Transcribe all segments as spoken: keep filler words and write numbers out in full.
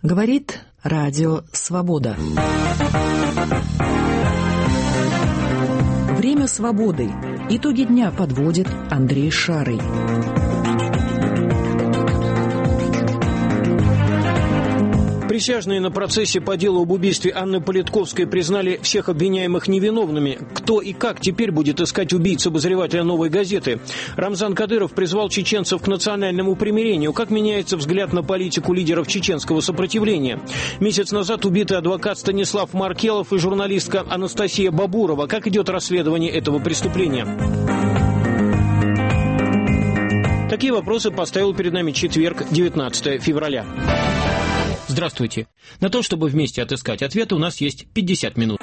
Говорит Радио Свобода. Время свободы. Итоги дня подводит Андрей Шарый. Присяжные на процессе по делу об убийстве Анны Политковской признали всех обвиняемых невиновными. Кто и как теперь будет искать убийц обозревателя «Новой газеты»? Рамзан Кадыров призвал чеченцев к национальному примирению. Как меняется взгляд на политику лидеров чеченского сопротивления? Месяц назад убиты адвокат Станислав Маркелов и журналистка Анастасия Бабурова. Как идет расследование этого преступления? Такие вопросы поставил перед нами четверг, девятнадцатого февраля. Здравствуйте. На то, чтобы вместе отыскать ответы, у нас есть пятьдесят минут.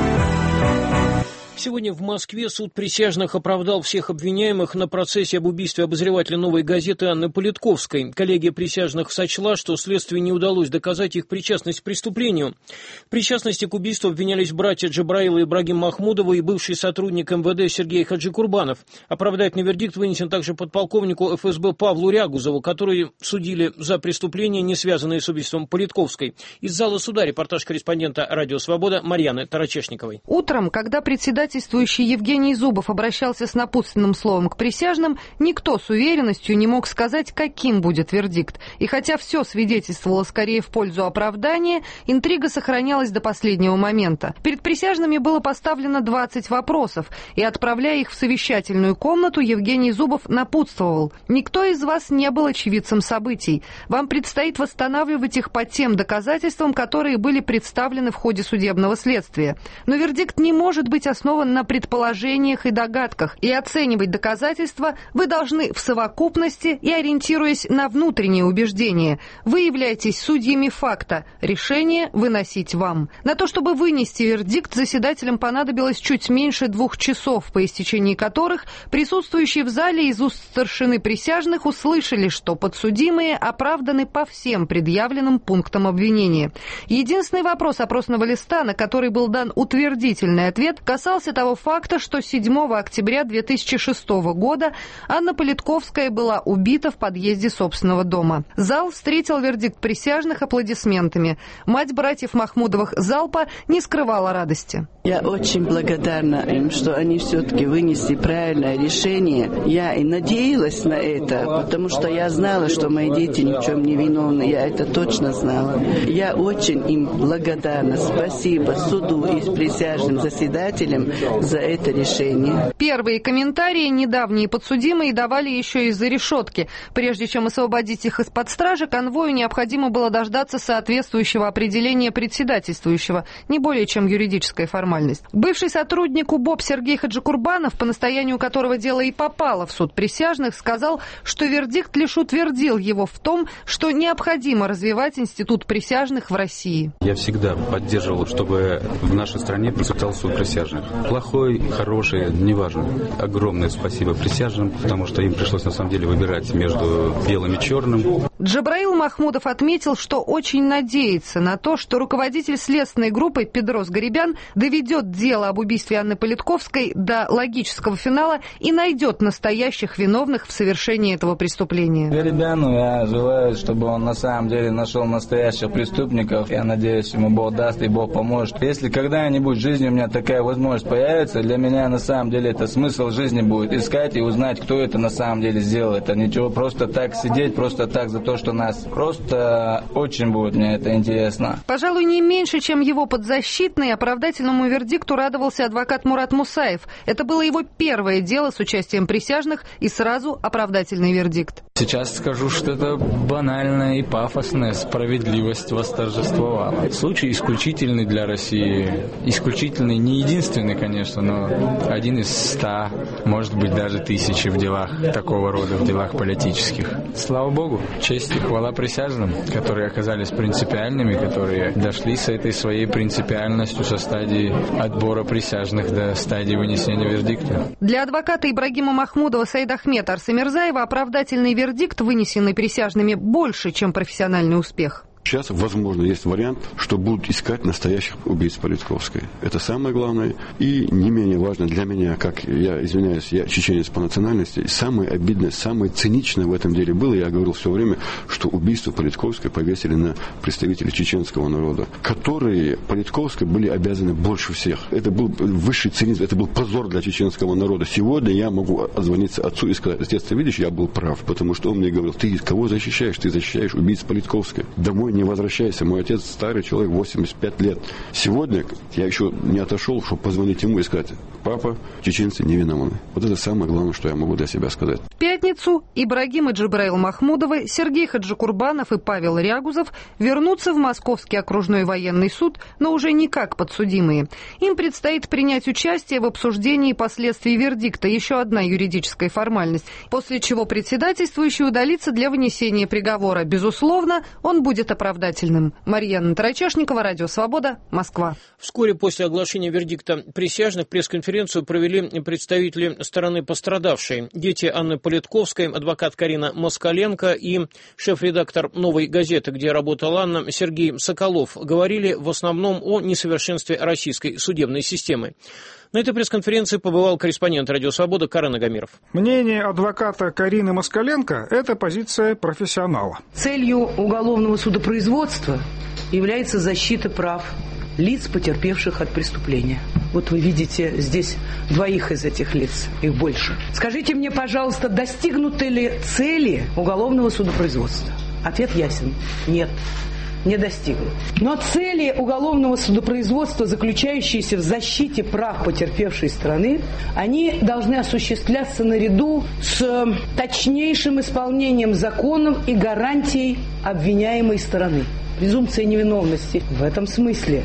Сегодня в Москве суд присяжных оправдал всех обвиняемых на процессе об убийстве обозревателя «Новой газеты» Анны Политковской. Коллегия присяжных сочла, что следствию не удалось доказать их причастность к преступлению. В причастности к убийству обвинялись братья Джабраил и Ибрагим Махмудовы и бывший сотрудник эм вэ дэ Сергей Хаджикурбанов. Оправдательный вердикт вынесен также подполковнику эф эс бэ Павлу Рягузову, который судили за преступления, не связанные с убийством Политковской. Из зала суда репортаж корреспондента «Радио Свобода» Марьяны Тарачешниковой. Утром, когда председатель Евгений Зубов обращался с напутственным словом к присяжным, никто с уверенностью не мог сказать, каким будет вердикт. И хотя все свидетельствовало скорее в пользу оправдания, интрига сохранялась до последнего момента. Перед присяжными было поставлено двадцать вопросов, и, отправляя их в совещательную комнату, Евгений Зубов напутствовал: «Никто из вас не был очевидцем событий. Вам предстоит восстанавливать их по тем доказательствам, которые были представлены в ходе судебного следствия. Но вердикт не может быть основан на предположениях и догадках, и оценивать доказательства вы должны в совокупности и ориентируясь на внутренние убеждения. Вы являетесь судьями факта, решение выносить вам». На то, чтобы вынести вердикт, заседателям понадобилось чуть меньше двух часов, по истечении которых присутствующие в зале из уст старшины присяжных услышали, что подсудимые оправданы по всем предъявленным пунктам обвинения. Единственный вопрос опросного листа, на который был дан утвердительный ответ, касался того факта, что седьмого октября две тысячи шестого года Анна Политковская была убита в подъезде собственного дома. Зал встретил вердикт присяжных аплодисментами. Мать братьев Махмудовых Залпа не скрывала радости. Я очень благодарна им, что они все-таки вынесли правильное решение. Я и надеялась на это, потому что я знала, что мои дети ни в чем не виновны. Я это точно знала. Я очень им благодарна. Спасибо суду и присяжным заседателям за это решение. Первые комментарии недавние подсудимые давали еще из-за решетки. Прежде чем освободить их из-под стражи, конвою необходимо было дождаться соответствующего определения председательствующего, не более чем юридическая формальность. Бывший сотрудник УБОП Сергей Хаджикурбанов, по настоянию которого дело и попало в суд присяжных, сказал, что вердикт лишь утвердил его в том, что необходимо развивать институт присяжных в России. Я всегда поддерживал, чтобы в нашей стране процветал суд присяжных. Плохой, хороший, неважно. Огромное спасибо присяжным, потому что им пришлось на самом деле выбирать между белым и черным. Джабраил Махмудов отметил, что очень надеется на то, что руководитель следственной группы Педрос Гарибян доведет дело об убийстве Анны Политковской до логического финала и найдет настоящих виновных в совершении этого преступления. Гарибяну я желаю, чтобы он на самом деле нашел настоящих преступников. Я надеюсь, ему Бог даст и Бог поможет. Если когда-нибудь в жизни у меня такая возможность появится, для меня на самом деле это смысл жизни будет. Искать и узнать, кто это на самом деле сделал. Это ничего, просто так сидеть, просто так за то, что нас. Просто очень будет мне это интересно. Пожалуй, не меньше, чем его подзащитный, оправдательному вердикту радовался адвокат Мурат Мусаев. Это было его первое дело с участием присяжных и сразу оправдательный вердикт. Сейчас скажу, что это банальная и пафосная справедливость восторжествовала. Случай исключительный для России. Исключительный, не единственный, конечно, но один из ста, может быть, даже тысячи в делах такого рода, в делах политических. Слава Богу, честь и хвала присяжным, которые оказались принципиальными, которые дошли с этой своей принципиальностью со стадии отбора присяжных до стадии вынесения вердикта. Для адвоката Ибрагима Махмудова Саида Ахмета Арсамирзаева оправдательный вердикт, вынесенный присяжными, больше, чем профессиональный успех. Сейчас, возможно, есть вариант, что будут искать настоящих убийц Политковской. Это самое главное. И не менее важно для меня, как я, извиняюсь, я чеченец по национальности, самое обидное, самое циничное в этом деле было, я говорил все время, что убийство Политковской повесили на представителей чеченского народа, которые Политковской были обязаны больше всех. Это был высший цинизм, это был позор для чеченского народа. Сегодня я могу отзвониться отцу и сказать: отец, ты видишь, я был прав, потому что он мне говорил: ты кого защищаешь? Ты защищаешь убийц Политковской. Домой не возвращайся. Мой отец старый человек, восемьдесят пять лет. Сегодня я еще не отошел, чтобы позвонить ему и сказать: папа, чеченцы невиновны. Вот это самое главное, что я могу для себя сказать. В пятницу Ибрагим и Джибраил Махмудовы, Сергей Хаджикурбанов и Павел Рягузов вернутся в Московский окружной военный суд, но уже не как подсудимые. Им предстоит принять участие в обсуждении последствий вердикта, еще одна юридическая формальность, после чего председательствующий удалится для вынесения приговора. Безусловно, он будет оправдательным. Марьяна Тарачешникова, Радио Свобода, Москва. Вскоре после оглашения вердикта присяжных пресс-конференцию провели представители стороны пострадавшей. Дети Анны Политковской, адвокат Карина Москаленко и шеф-редактор «Новой газеты», где работала Анна, Сергей Соколов, говорили в основном о несовершенстве российской судебной системы. На этой пресс-конференции побывал корреспондент «Радио Свобода» Карен Агамиров. Мнение адвоката Карины Москаленко – это позиция профессионала. Целью уголовного судопроизводства является защита прав лиц, потерпевших от преступления. Вот вы видите здесь двоих из этих лиц, их больше. Скажите мне, пожалуйста, достигнуты ли цели уголовного судопроизводства? Ответ ясен – нет. Не достигнут. Но цели уголовного судопроизводства, заключающиеся в защите прав потерпевшей стороны, они должны осуществляться наряду с точнейшим исполнением законов и гарантией обвиняемой стороны. Презумпция невиновности. В этом смысле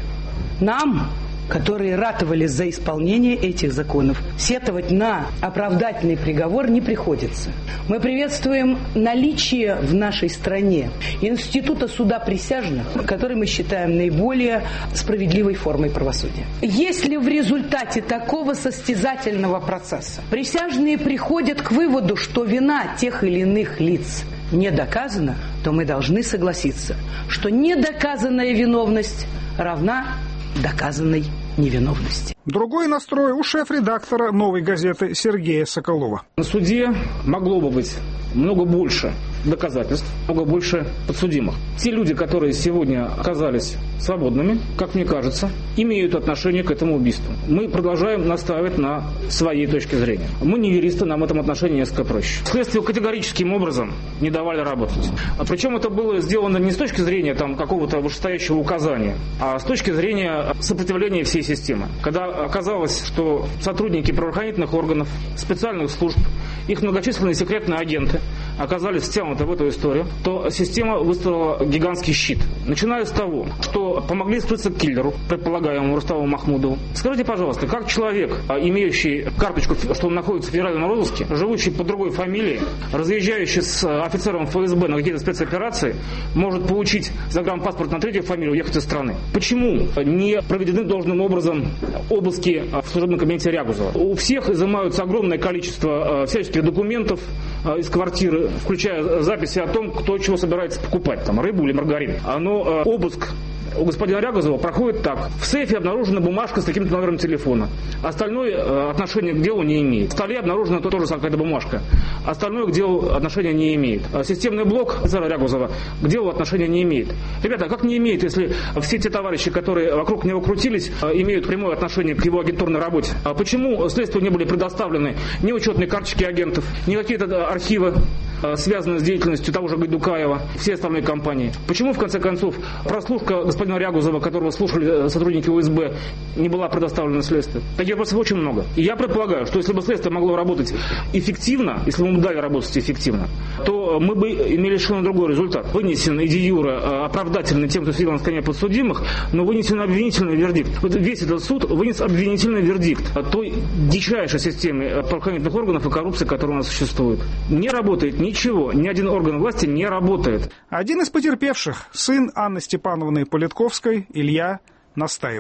нам, которые ратовали за исполнение этих законов, сетовать на оправдательный приговор не приходится. Мы приветствуем наличие в нашей стране института суда присяжных, который мы считаем наиболее справедливой формой правосудия. Если в результате такого состязательного процесса присяжные приходят к выводу, что вина тех или иных лиц не доказана, то мы должны согласиться, что недоказанная виновность равна доказанной невиновности. Другой настрой у шеф-редактора «Новой газеты» Сергея Соколова. На суде могло бы быть много больше доказательств, много больше подсудимых. Те люди, которые сегодня оказались свободными, как мне кажется, имеют отношение к этому убийству. Мы продолжаем настаивать на своей точке зрения. Мы не юристы, нам в этом отношении несколько проще. Следствию категорическим образом не давали работать. А причем это было сделано не с точки зрения там, какого-то вышестоящего указания, а с точки зрения сопротивления всей системы. Когда оказалось, что сотрудники правоохранительных органов, специальных служб, их многочисленные секретные агенты оказались втянуты в эту историю, то система выставила гигантский щит. Начиная с того, что помогли скрыться киллеру, предполагаемому Рустаму Махмудову. Скажите, пожалуйста, как человек, имеющий карточку, что он находится в федеральном розыске, живущий под другой фамилией, разъезжающий с офицером эф эс бэ на какие-то спецоперации, может получить загранпаспорт на третью фамилию и уехать из страны? Почему не проведены должным образом обыски в служебном кабинете Рягузова? У всех изымаются огромное количество всяческих документов из квартиры, включая записи о том, кто чего собирается покупать, там, рыбу или маргарин. Но обыск у господина Рягузова проходит так. В сейфе обнаружена бумажка с таким-то номером телефона. Остальное э, отношение к делу не имеет. В столе обнаружена тоже какая-то бумажка. Остальное к делу отношения не имеет. Системный блок офицера Рягузова к делу отношения не имеет. Ребята, а как не имеет, если все те товарищи, которые вокруг него крутились, э, имеют прямое отношение к его агентурной работе? А почему следствию не были предоставлены ни учетные карточки агентов, ни какие-то архивы, э, связанные с деятельностью того же Гайдукаева, все остальные компании? Почему, в конце концов, прослушка господина Рягузова, которого слушали сотрудники у эс бэ, не была предоставлена следствию? Таких вопросов очень много. И я предполагаю, что если бы следствие могло работать эффективно, если бы мы дали работать эффективно, то мы бы имели совершенно другой результат. Вынесен и де юре оправдательный тем, кто сидел на скамье подсудимых, но вынесен обвинительный вердикт. Вот весь этот суд вынес обвинительный вердикт о той дичайшей системе правоохранительных органов и коррупции, которая у нас существует. Не работает ничего, ни один орган власти не работает. Один из потерпевших, сын Анны Степановны Политковской, Илья, настаивает.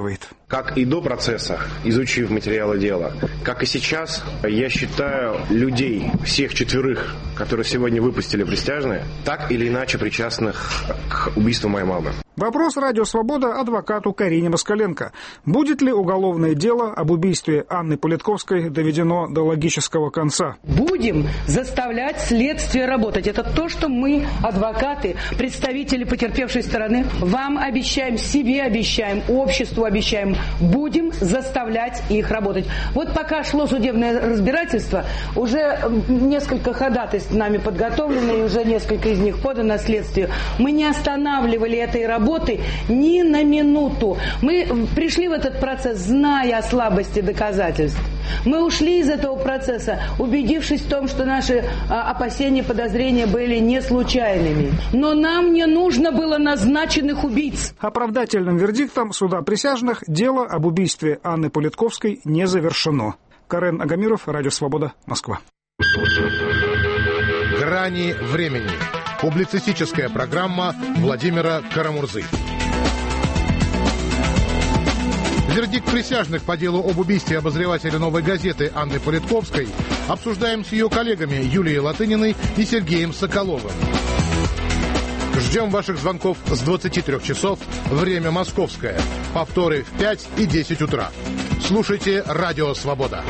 Как и до процесса, изучив материалы дела, как и сейчас, я считаю людей, всех четверых, которые сегодня выпустили присяжные, так или иначе причастных к убийству моей мамы. Вопрос «Радио Свобода» адвокату Карине Москаленко. Будет ли уголовное дело об убийстве Анны Политковской доведено до логического конца? Будем заставлять следствие работать. Это то, что мы, адвокаты, представители потерпевшей стороны, вам обещаем, себе обещаем, обществу обещаем. Будем заставлять их работать. Вот пока шло судебное разбирательство, уже несколько ходатайств нами подготовлено, и уже несколько из них подано следствию. Мы не останавливали этой работы ни на минуту. Мы пришли в этот процесс, зная о слабости доказательств. Мы ушли из этого процесса, убедившись в том, что наши а, опасения, подозрения были не случайными. Но нам не нужно было назначенных убийц. Оправдательным вердиктом суда присяжных дело об убийстве Анны Политковской не завершено. Карен Агамиров, Радио Свобода, Москва. Грани времени. Публицистическая программа Владимира Карамурзы. Вердикт присяжных по делу об убийстве обозревателя «Новой газеты» Анны Политковской обсуждаем с ее коллегами Юлией Латыниной и Сергеем Соколовым. Ждем ваших звонков с двадцати трёх часов, время московское. Повторы в пять и десять утра. Слушайте «Радио Свобода».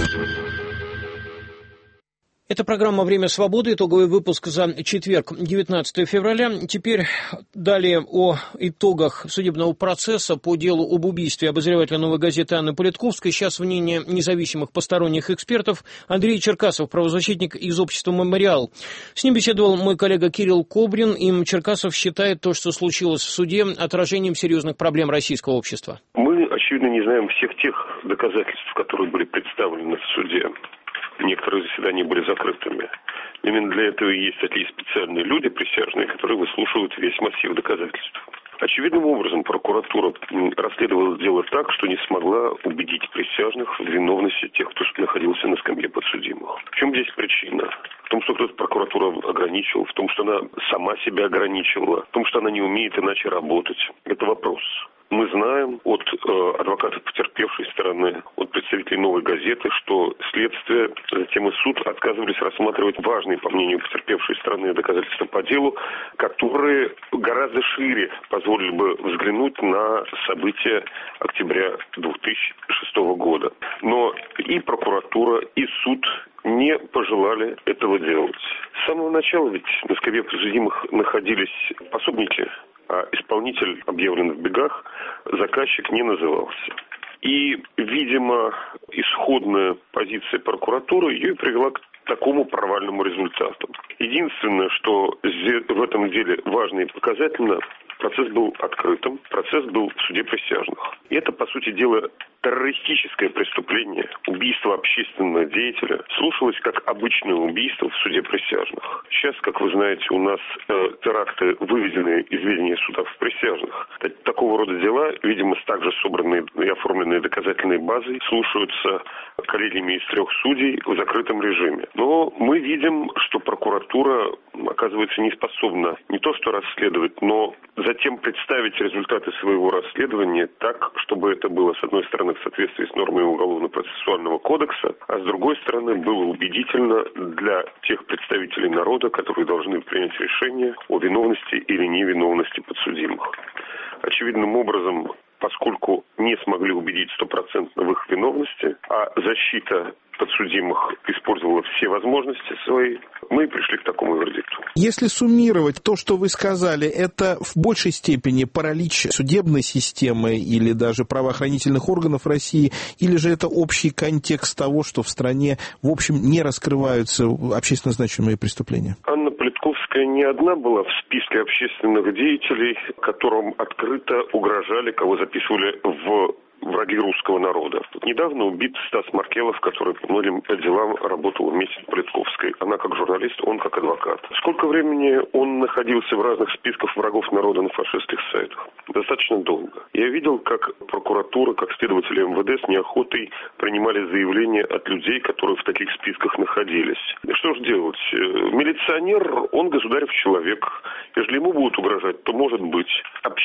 Это программа «Время свободы», итоговый выпуск за четверг, девятнадцатое февраля. Теперь далее о итогах судебного процесса по делу об убийстве обозревателя «Новой газеты» Анны Политковской. Сейчас мнение независимых посторонних экспертов. Андрей Черкасов, правозащитник из общества «Мемориал». С ним беседовал мой коллега Кирилл Кобрин. Им Черкасов считает то, что случилось в суде, отражением серьезных проблем российского общества. Мы, очевидно, не знаем всех тех доказательств, которые были представлены в суде. Некоторые заседания были закрытыми. Именно для этого и есть такие специальные люди, присяжные, которые выслушивают весь массив доказательств. Очевидным образом прокуратура расследовала дело так, что не смогла убедить присяжных в виновности тех, кто находился на скамье подсудимых. В чем здесь причина? В том, что кто-то прокуратура ограничивала, в том, что она сама себя ограничивала, в том, что она не умеет иначе работать. Это вопрос. Мы знаем от э, адвокатов потерпевшей стороны, от представителей «Новой газеты», что следствие, затем и суд отказывались рассматривать важные, по мнению потерпевшей стороны, доказательства по делу, которые гораздо шире позволили бы взглянуть на события октября две тысячи шестого года. Но и прокуратура, и суд не пожелали этого делать. С самого начала ведь на скамье подсудимых находились пособники, а исполнитель объявлен в бегах, заказчик не назывался. И, видимо, исходная позиция прокуратуры ее привела к такому провальному результату. Единственное, что в этом деле важно и показательно, процесс был открытым, процесс был в суде присяжных. И это, по сути дела, террористическое преступление, убийство общественного деятеля, слушалось как обычное убийство в суде присяжных. Сейчас, как вы знаете, у нас э, теракты, выведенные из ведения судов присяжных. Такого рода дела, видимо, с также собранной и оформленной доказательной базой, слушаются коллегиями из трех судей в закрытом режиме. Но мы видим, что прокуратура, оказывается, не способна не то что расследовать, но затем представить результаты своего расследования так, чтобы это было, с одной стороны, в соответствии с нормами Уголовно-процессуального кодекса, а с другой стороны, было убедительно для тех представителей народа, которые должны принять решение о виновности или невиновности подсудимых. Очевидным образом, поскольку не смогли убедить стопроцентно в их виновности, а защита подсудимых использовала все возможности свои, мы пришли к такому вердикту. Если суммировать то, что вы сказали, это в большей степени паралич судебной системы или даже правоохранительных органов России, или же это общий контекст того, что в стране, в общем, не раскрываются общественно значимые преступления? Анна Политковская не одна была в списке общественных деятелей, которым открыто угрожали, кого записывали в враги русского народа. Недавно убит Стас Маркелов, который по многим делам работал вместе с Политковской. Она как журналист, он как адвокат. Сколько времени он находился в разных списках врагов народа на фашистских сайтах? Достаточно долго. Я видел, как прокуратура, как следователи эм вэ дэ с неохотой принимали заявления от людей, которые в таких списках находились. И что же делать? Милиционер, он государев человек. Если ему будут угрожать, то может быть.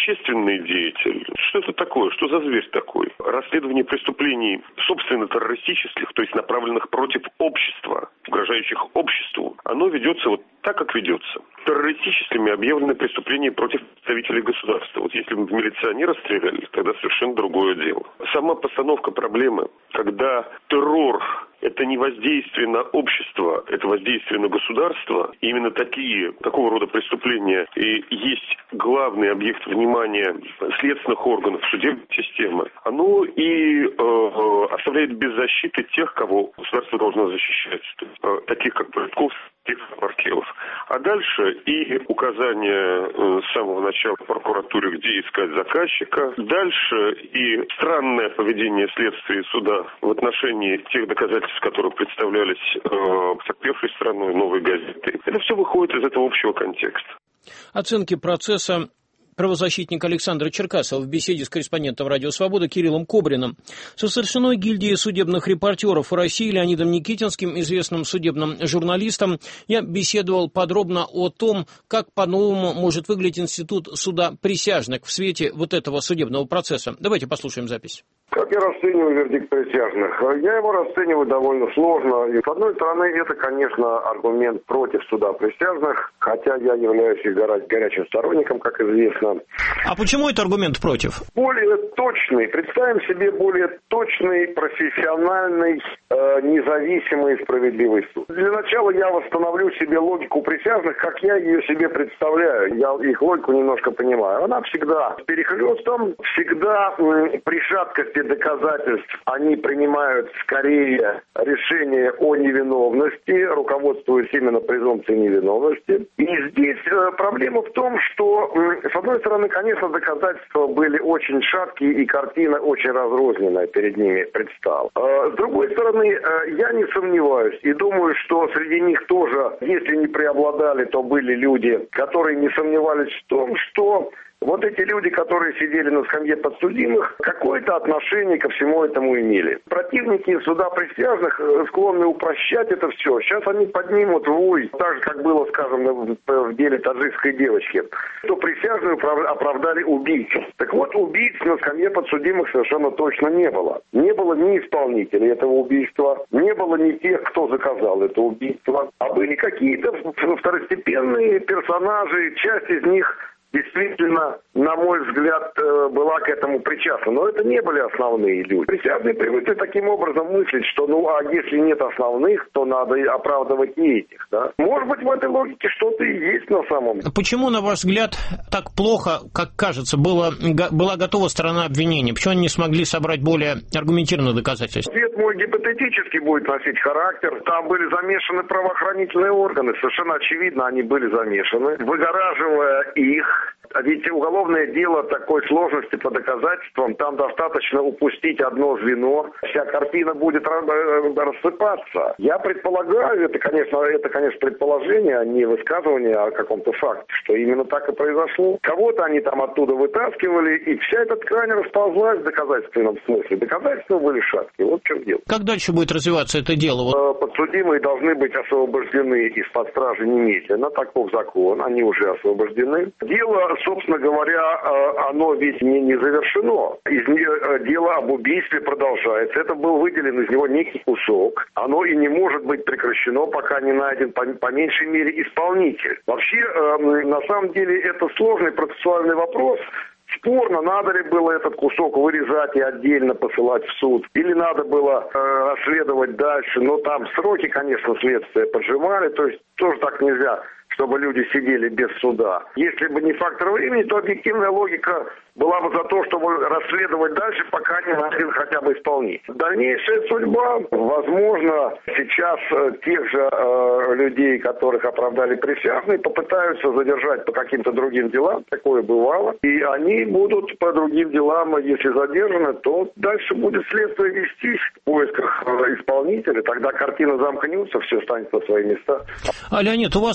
общественный деятель. Что это такое? Что за зверь такой? Расследование преступлений, собственно, террористических, то есть направленных против общества, угрожающих обществу, оно ведется вот так, как ведется. Террористическими объявлены преступления против представителей государства. Вот если бы милиционера стреляли, тогда совершенно другое дело. Сама постановка проблемы, когда террор – это не воздействие на общество, это воздействие на государство, и именно такие, такого рода преступления и есть главный объект внимания следственных органов, судебной системы, оно и э, оставляет без защиты тех, кого государство должно защищать, э, таких как Политковский, Маркелов. А дальше и указание э, с самого начала прокуратуры, где искать заказчика. Дальше и странное поведение следствия и суда в отношении тех доказательств, которые представлялись э, потерпевшей страной «Новой газеты». Это все выходит из этого общего контекста. Оценки процесса правозащитник Александр Черкасов в беседе с корреспондентом «Радио Свобода» Кириллом Кобриным. Со старшиной гильдии судебных репортеров России Леонидом Никитинским, известным судебным журналистом, я беседовал подробно о том, как по-новому может выглядеть институт суда присяжных в свете вот этого судебного процесса. Давайте послушаем запись. Как я расцениваю вердикт присяжных? Я его расцениваю довольно сложно. И, с одной стороны, это, конечно, аргумент против суда присяжных, хотя я являюсь их горячим сторонником, как известно. А почему это аргумент против? Более точный, представим себе более точный, профессиональный, э, независимый и справедливый суд. Для начала я восстановлю себе логику присяжных, как я ее себе представляю. Я их логику немножко понимаю. Она всегда с перехлестом, всегда э, при шаткости доказательств они принимают скорее решение о невиновности, руководствуясь именно презумпцией невиновности. И здесь э, проблема в том, что, э, с одной стороны, конечно, доказательства были очень шаткие и картина очень разрозненная перед ними предстала. Э, с другой стороны, э, я не сомневаюсь и думаю, что среди них тоже, если не преобладали, то были люди, которые не сомневались в том, что вот эти люди, которые сидели на скамье подсудимых, какое-то отношение ко всему этому имели. Противники суда присяжных склонны упрощать это все. Сейчас они поднимут вой, так же, как было, скажем, в деле таджикской девочки, что присяжные оправдали убийц. Так вот, убийц на скамье подсудимых совершенно точно не было. Не было ни исполнителей этого убийства, не было ни тех, кто заказал это убийство, а были какие-то второстепенные персонажи, часть из них действительно, на мой взгляд, была к этому причастна. Но это не были основные люди. Присяжные привыкли таким образом мыслить, что ну а если нет основных, то надо оправдывать и этих. Да? Может быть, в этой логике что-то и есть на самом деле. Почему, на ваш взгляд, так плохо, как кажется, было, была готова сторона обвинения? Почему они не смогли собрать более аргументированных доказательств? Ответ мой гипотетически будет носить характер. Там были замешаны правоохранительные органы. Совершенно очевидно, они были замешаны. Выгораживая их, ведь уголовное дело такой сложности по доказательствам, там достаточно упустить одно звено, вся картина будет рассыпаться. Я предполагаю, это, конечно, это, конечно, предположение, а не высказывание о каком-то факте, что именно так и произошло. Кого-то они там оттуда вытаскивали, и вся эта ткань расползлась в доказательственном смысле. Доказательства были шаткие, вот в чем дело. Как дальше будет развиваться это дело? Подсудимые должны быть освобождены из-под стражи немедленно, таков закон, они уже освобождены. Дело, собственно говоря, оно ведь не, не завершено. Из нее, дело об убийстве продолжается. Это был выделен из него некий кусок. Оно и не может быть прекращено, пока не найден по, по меньшей мере исполнитель. Вообще, э, на самом деле, это сложный процессуальный вопрос. Спорно, надо ли было этот кусок вырезать и отдельно посылать в суд, или надо было э, расследовать дальше. Но там сроки, конечно, следствия поджимали, то есть тоже так нельзя, чтобы люди сидели без суда. Если бы не фактор времени, то объективная логика была бы за то, чтобы расследовать дальше, пока не найден хотя бы исполнитель. Дальнейшая судьба, возможно, сейчас тех же э, людей, которых оправдали присяжные, попытаются задержать по каким-то другим делам, такое бывало, и они будут по другим делам, если задержаны, то дальше будет следствие вестись в поисках э, исполнителя, тогда картина замкнется, все станет на свои места. А, Леонид, у вас громадный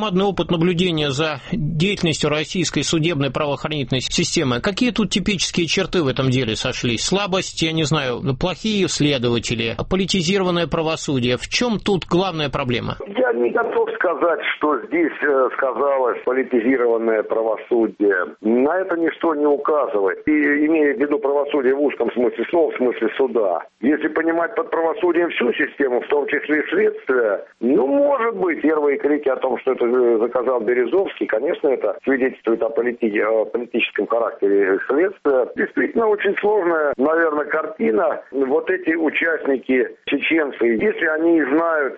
громадный опыт наблюдения за деятельностью российской судебной правоохранительной системы. Какие тут типические черты в этом деле сошлись? Слабость, я не знаю, плохие следователи, политизированное правосудие. В чем тут главная проблема? Я не готов сказать, что здесь э, сказалось политизированное правосудие. На это ничто не указывает. И имея в виду правосудие в узком смысле слова, в смысле суда. Если понимать под правосудием всю систему, в том числе и следствие, ну, может быть, первые крики о том, что это заказал Березовский, конечно, это свидетельствует о, полити... о политическом характере следствия. Действительно, очень сложная, наверное, картина. Вот эти участники, чеченцы, если они знают,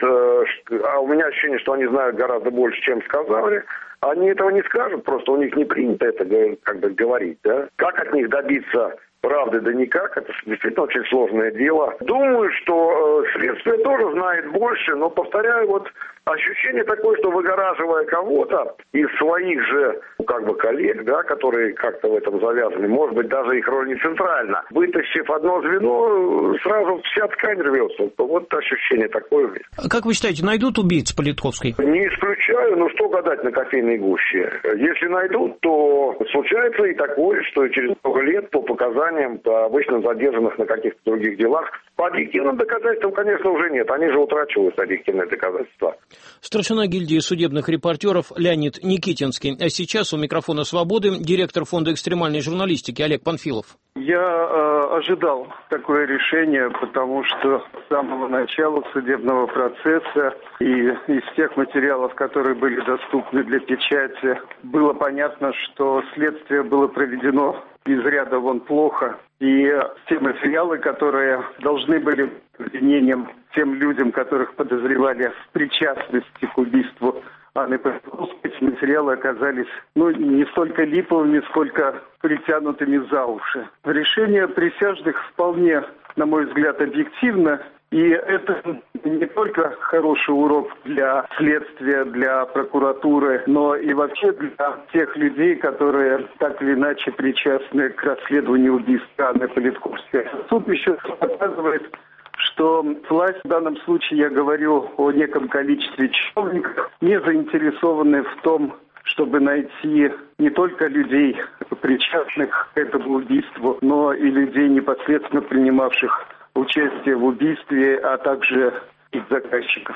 а у меня ощущение, что они знают гораздо больше, чем сказали, они этого не скажут, просто у них не принято это как бы говорить, да? Как от них добиться правды, да никак, это действительно очень сложное дело. Думаю, что э, следствие тоже знает больше, но, повторяю, вот ощущение такое, что выгораживая кого-то из своих же, ну, как бы, коллег, да, которые как-то в этом завязаны, может быть, даже их роль не центральна, вытащив одно звено, сразу вся ткань рвется. Вот ощущение такое. Как вы считаете, найдут убийц Политковской? Не исключаю, но что гадать на кофейной гуще. Если найдут, то случается и такое, что через много лет по показаниям, по обычно задержанных на каких-то других делах, по объективным доказательствам, конечно, уже нет. Они же утрачивают объективные доказательства. Старшина гильдии судебных репортеров Леонид Никитинский. А сейчас у микрофона «Свободы» директор фонда экстремальной журналистики Олег Панфилов. Я э, ожидал такое решение, потому что с самого начала судебного процесса и из тех материалов, которые были доступны для печати, было понятно, что следствие было проведено из ряда вон плохо. И те материалы, которые должны были быть обвинением тем людям, которых подозревали в причастности к убийству Анны Политковской, эти материалы оказались, ну, не столько липовыми, сколько притянутыми за уши. Решение присяжных вполне, на мой взгляд, объективно. И это не только хороший урок для следствия, для прокуратуры, но и вообще для тех людей, которые так или иначе причастны к расследованию убийства Анны Политковской. Суд еще показывает, что власть, в данном случае я говорю о неком количестве чиновников, не заинтересованы в том, чтобы найти не только людей, причастных к этому убийству, но и людей, непосредственно принимавших участие в убийстве, а также их заказчиков.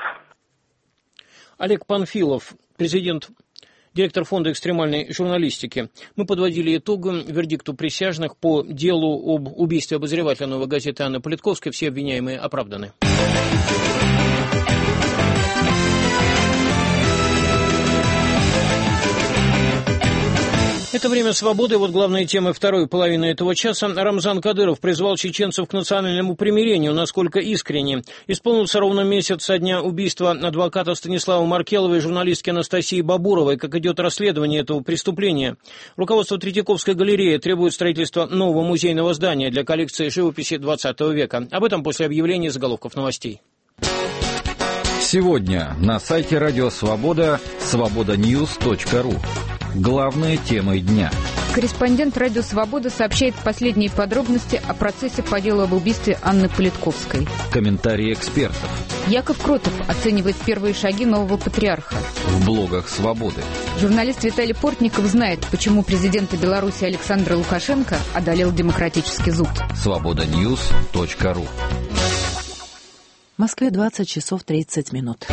Олег Панфилов, президент, директор фонда экстремальной журналистики. Мы подводили итогом вердикту присяжных по делу об убийстве обозревателя «Новой газеты» Анны Политковской. Все обвиняемые оправданы. Это «Время свободы». Вот главные темы второй половины этого часа. Рамзан Кадыров призвал чеченцев к национальному примирению. Насколько искренне. Исполнился ровно месяц со дня убийства адвоката Станислава Маркелова и журналистки Анастасии Бабуровой. Как идет расследование этого преступления? Руководство Третьяковской галереи требует строительства нового музейного здания для коллекции живописи двадцатого века. Об этом после объявления заголовков новостей. Сегодня на сайте Радио Свобода свобода ньюс точка ру. Главные темы дня. Корреспондент «Радио Свобода» сообщает последние подробности о процессе по делу об убийстве Анны Политковской. Комментарии экспертов. Яков Кротов оценивает первые шаги нового патриарха. В блогах «Свободы». Журналист Виталий Портников знает, почему президента Беларуси Александр Лукашенко одолел демократический зуд. свобода ньюс точка ру. В Москве двадцать часов тридцать минут.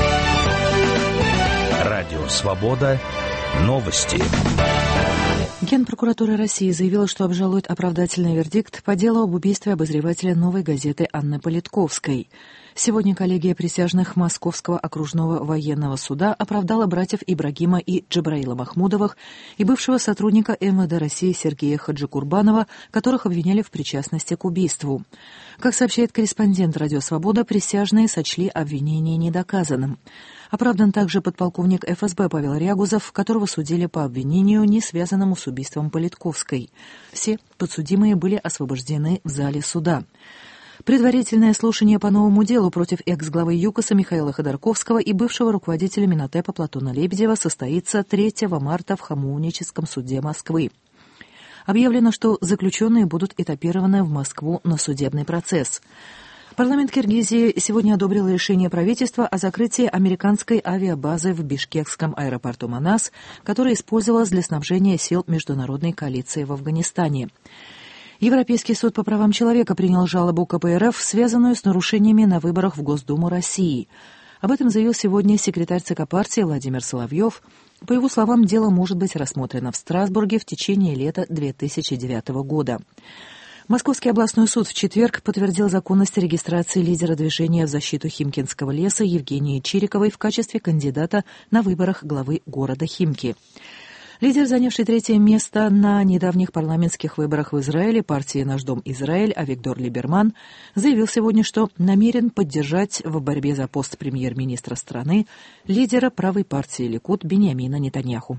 Радио «Свобода». Новости. Генпрокуратура России заявила, что обжалует оправдательный вердикт по делу об убийстве обозревателя «Новой газеты» Анны Политковской. Сегодня коллегия присяжных Московского окружного военного суда оправдала братьев Ибрагима и Джабраила Махмудовых и бывшего сотрудника эм вэ дэ России Сергея Хаджикурбанова, которых обвиняли в причастности к убийству. Как сообщает корреспондент «Радио Свобода», присяжные сочли обвинение недоказанным. Оправдан также подполковник эф эс бэ Павел Рягузов, которого судили по обвинению, не связанному с убийством Политковской. Все подсудимые были освобождены в зале суда. Предварительное слушание по новому делу против экс-главы ЮКОСа Михаила Ходорковского и бывшего руководителя Минотепа Платона Лебедева состоится третьего марта в Хамовническом суде Москвы. Объявлено, что заключенные будут этапированы в Москву на судебный процесс. Парламент Киргизии сегодня одобрил решение правительства о закрытии американской авиабазы в бишкекском аэропорту Манас, которая использовалась для снабжения сил международной коалиции в Афганистане. Европейский суд по правам человека принял жалобу ка пэ эр эф, связанную с нарушениями на выборах в Госдуму России. Об этом заявил сегодня секретарь ЦК партии Владимир Соловьев. По его словам, дело может быть рассмотрено в Страсбурге в течение лета две тысячи девятого года. Московский областной суд в четверг подтвердил законность регистрации лидера движения в защиту Химкинского леса Евгении Чириковой в качестве кандидата на выборах главы города Химки. Лидер, занявший третье место на недавних парламентских выборах в Израиле партии «Наш дом Израиль» Авигдор Либерман, заявил сегодня, что намерен поддержать в борьбе за пост премьер-министра страны лидера правой партии Ликуд Биньямина Нетаньяху.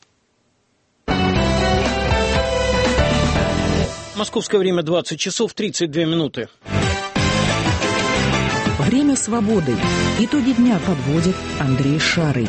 Московское время двадцать часов тридцать две минуты. Время свободы. Итоги дня подводит Андрей Шарый.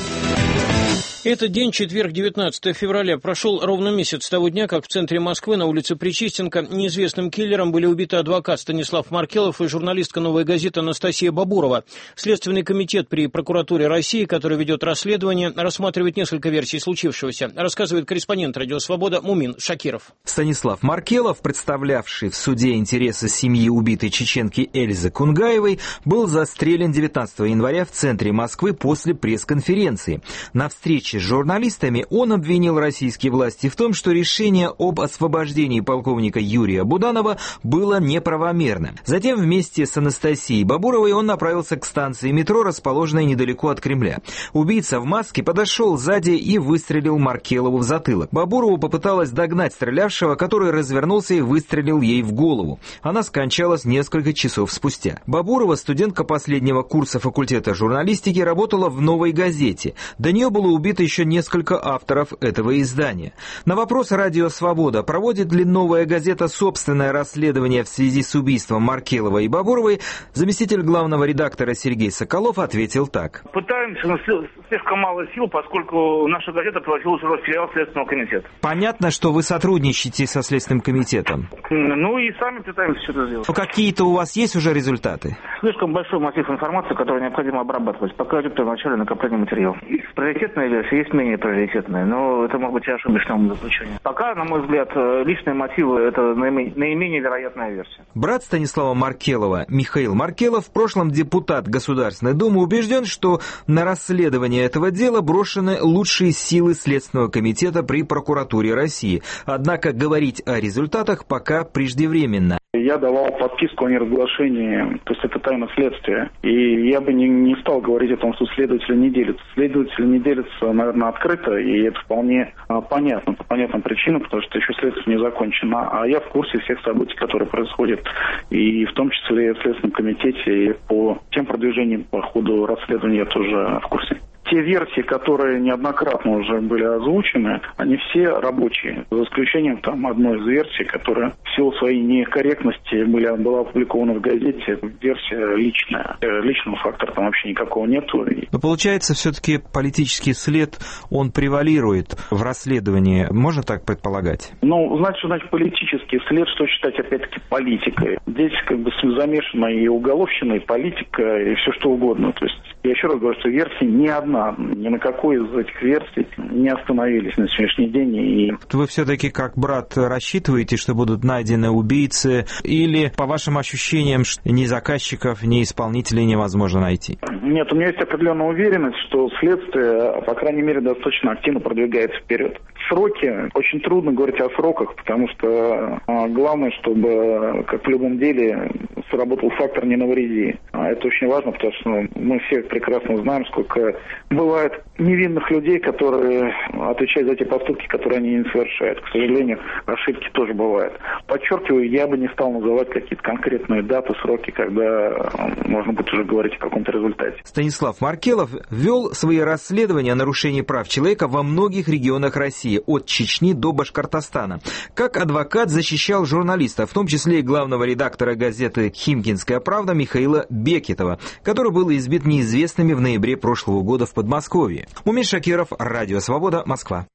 Этот день, четверг, девятнадцатого февраля, прошел ровно месяц с того дня, как в центре Москвы на улице Причистенко неизвестным киллером были убиты адвокат Станислав Маркелов и журналистка «Новой газеты» Анастасия Бабурова. Следственный комитет при прокуратуре России, который ведет расследование, рассматривает несколько версий случившегося, рассказывает корреспондент «Радио Свобода» Мумин Шакиров. Станислав Маркелов, представлявший в суде интересы семьи убитой чеченки Эльзы Кунгаевой, был застрелен девятнадцатого января в центре Москвы после пресс-конференции. На встрече с журналистами он обвинил российские власти в том, что решение об освобождении полковника Юрия Буданова было неправомерным. Затем вместе с Анастасией Бабуровой он направился к станции метро, расположенной недалеко от Кремля. Убийца в маске подошел сзади и выстрелил Маркелову в затылок. Бабурова попыталась догнать стрелявшего, который развернулся и выстрелил ей в голову. Она скончалась несколько часов спустя. Бабурова, студентка последнего курса факультета журналистики, работала в «Новой газете». До нее было убито еще несколько авторов этого издания. На вопрос «Радио Свобода», проводит ли «Новая газета» собственное расследование в связи с убийством Маркелова и Бабуровой, заместитель главного редактора Сергей Соколов ответил так. Пытаемся, но слишком мало сил, поскольку наша газета превратилась в филиал Следственного комитета. Понятно, что вы сотрудничаете со Следственным комитетом. Ну и сами пытаемся что-то сделать. Но какие-то у вас есть уже результаты? Слишком большой массив информации, который необходимо обрабатывать. Пока идет первоначальное накопление материала. Приоритетная версия есть менее приоритетная, но это может быть и ошибочное заключение. Пока, на мой взгляд, личные мотивы – это наименее вероятная версия. Брат Станислава Маркелова, Михаил Маркелов, в прошлом депутат Государственной Думы, убежден, что на расследование этого дела брошены лучшие силы Следственного комитета при прокуратуре России. Однако говорить о результатах пока преждевременно. Я давал подписку о неразглашении, то есть это тайна следствия. И я бы не, не стал говорить о том, что следователи не делятся. Следователи не делятся, наверное, открыто, и это вполне а, понятно, по понятным причинам, потому что еще следствие не закончено. А я в курсе всех событий, которые происходят, и в том числе в Следственном комитете, и по тем продвижениям по ходу расследования я тоже в курсе. Те версии, которые неоднократно уже были озвучены, они все рабочие. За исключением там одной из версий, которая в силу своей некорректности была, была опубликована в газете. Версия личная. Личного фактора там вообще никакого нету. Но получается, все-таки политический след, он превалирует в расследовании. Можно так предполагать? Ну, значит, значит политический след, что считать опять-таки политикой. Здесь как бы замешана и уголовщина, и политика, и все что угодно. То есть я еще раз говорю, что версии не одна. Ни на какой из этих версий не остановились на сегодняшний день. И... Вы все-таки как брат рассчитываете, что будут найдены убийцы? Или, по вашим ощущениям, ни заказчиков, ни исполнителей невозможно найти? Нет, у меня есть определенная уверенность, что следствие, по крайней мере, достаточно активно продвигается вперед. Сроки, очень трудно говорить о сроках, потому что а, главное, чтобы, как в любом деле, сработал фактор «не навреди». А это очень важно, потому что ну, мы все прекрасно знаем, сколько бывает невинных людей, которые отвечают за те поступки, которые они не совершают. К сожалению, ошибки тоже бывают. Подчеркиваю, я бы не стал называть какие-то конкретные даты, сроки, когда можно будет уже говорить о каком-то результате. Станислав Маркелов вел свои расследования о нарушении прав человека во многих регионах России, от Чечни до Башкортостана. Как адвокат защищал журналистов, в том числе и главного редактора газеты «Химкинская правда» Михаила Бекетова, который был избит неизвестными в ноябре прошлого года в Подмосковье. Мумин Шакиров, Радио Свобода, Москва.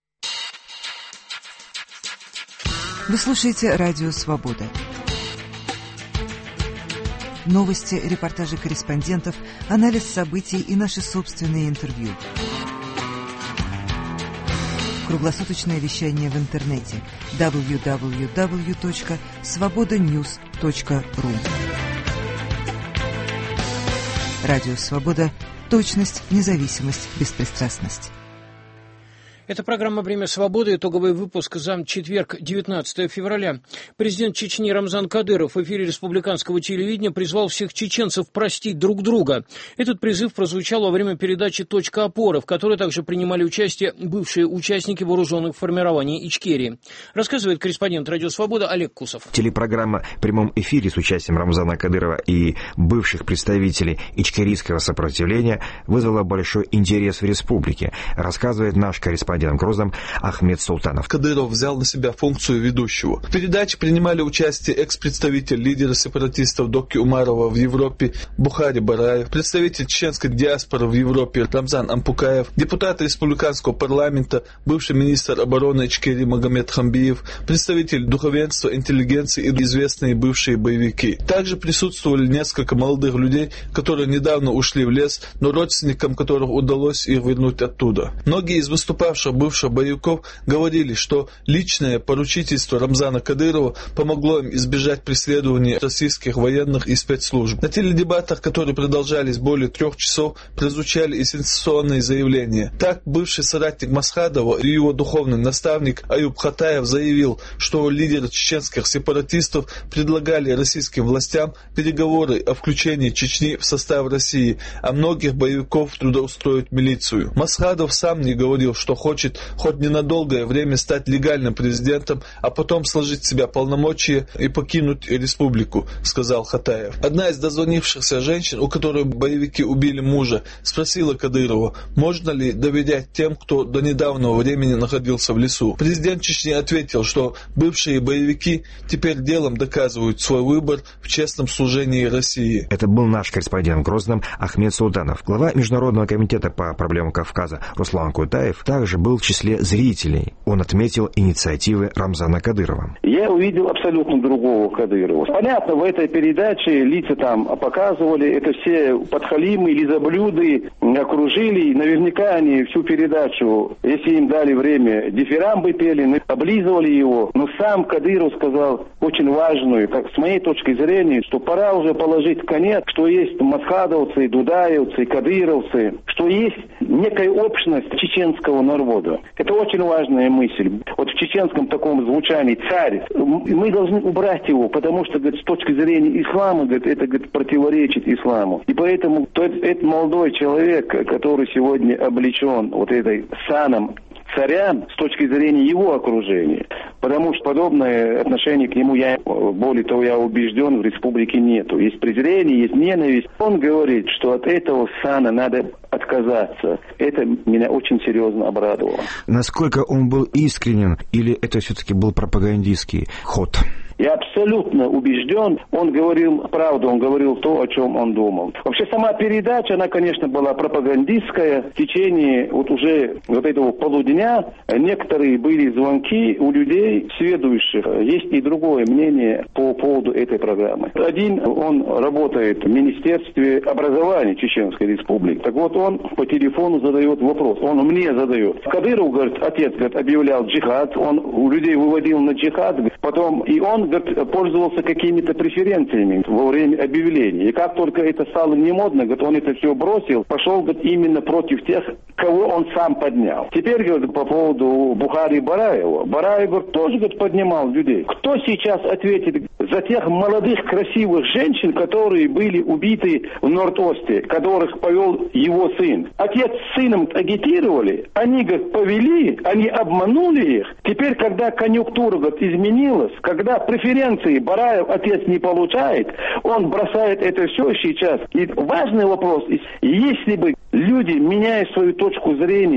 Вы слушаете Радио Свобода. новости, репортажи корреспондентов, анализ событий и наши собственные интервью. Круглосуточное вещание в интернете дабл ю дабл ю дабл ю точка свобода ньюс точка ру. Радио «Свобода». Точность, независимость, беспристрастность. Это программа «Время свободы», итоговый выпуск за четверг, девятнадцатое февраля. Президент Чечни Рамзан Кадыров в эфире республиканского телевидения призвал всех чеченцев простить друг друга. Этот призыв прозвучал во время передачи «Точка опоры», в которой также принимали участие бывшие участники вооруженных формирований Ичкерии. Рассказывает корреспондент «Радио Свобода» Олег Кусов. Телепрограмма в прямом эфире с участием Рамзана Кадырова и бывших представителей ичкерийского сопротивления вызвала большой интерес в республике, рассказывает наш корреспондент в Грозном Ахмед Султанов. Кадыров взял на себя функцию ведущего. В передаче принимали участие экс-представитель лидера сепаратистов Доки Умарова в Европе Бухари Бараев, представитель чеченской диаспоры в Европе Рамзан Ампукаев, депутат республиканского парламента, бывший министр обороны Ичкерии Магомед Хамбиев, представитель духовенства, интеллигенции и известные бывшие боевики. Также присутствовали несколько молодых людей, которые недавно ушли в лес, но родственникам которых удалось их вернуть оттуда. Многие из выступавших бывших боевиков говорили, что личное поручительство Рамзана Кадырова помогло им избежать преследования российских военных и спецслужб. На теледебатах, которые продолжались более трех часов, прозвучали и сенсационные заявления. Так, бывший соратник Масхадова и его духовный наставник Аюб Хатаев заявил, что лидеры чеченских сепаратистов предлагали российским властям переговоры о включении Чечни в состав России, а многих боевиков трудоустроить в милицию. Масхадов сам не говорил, что хочет хоть ненадолгое время стать легальным президентом, а потом сложить в себя полномочия и покинуть республику, сказал Хатаев. Одна из дозвонившихся женщин, у которой боевики убили мужа, спросила Кадырова, можно ли доверять тем, кто до недавнего времени находился в лесу. Президент Чечни ответил, что бывшие боевики теперь делом доказывают свой выбор в честном служении России. Это был наш корреспондент в Грозном Ахмед Султанов. Глава Международного комитета по проблемам Кавказа Руслан Кутаев также был в числе зрителей. Он отметил инициативы Рамзана Кадырова. Я увидел абсолютно другого Кадырова. Понятно, в этой передаче лица там показывали, это все подхалимы, лизоблюды окружили. Наверняка они всю передачу, если им дали время, дифирамбы пели, облизывали его. Но сам Кадыров сказал очень важную, как с моей точки зрения, что пора уже положить конец, что есть масхадовцы, дудаевцы, кадыровцы, что есть некая общность чеченского народа. Это очень важная мысль. Вот в чеченском таком звучании царь, мы должны убрать его, потому что, говорит, с точки зрения ислама, говорит, это, говорит, противоречит исламу. И поэтому тот, этот молодой человек, который сегодня облечен вот этой саном царя с точки зрения его окружения, потому что подобное отношение к нему, я, более того, я убежден, в республике нету. Есть презрение, есть ненависть. Он говорит, что от этого сана надо отказаться. Это меня очень серьезно обрадовало. Насколько он был искренен, или это все-таки был пропагандистский ход? Я абсолютно убежден, он говорил правду, он говорил то, о чем он думал. Вообще сама передача, она, конечно, была пропагандистская. В течение вот уже вот этого полудня некоторые были звонки у людей, сведущих. Есть и другое мнение по поводу этой программы. Один, он работает в Министерстве образования Чеченской Республики. Так вот, он по телефону задает вопрос. Он мне задает. Кадыров, говорит, отец, говорит, объявлял джихад. Он у людей выводил на джихад. Потом и он, говорит, пользовался какими-то преференциями во время объявления. И как только это стало немодно, говорит, он это все бросил, пошел, говорит, именно против тех, кого он сам поднял. Теперь, говорит, по поводу Бухари Бараева. Бараев, говорит, тоже, говорит, поднимал людей. Кто сейчас ответит за тех молодых, красивых женщин, которые были убиты в Норд-Осте, которых повел его сын? Отец с сыном агитировали, они, говорит, повели, они обманули их. Теперь, когда конъюнктура, говорит, изменилась, когда преференции Бараев отец не получает, он бросает это все сейчас. И важный вопрос, если бы люди, меняя свою точку зрения,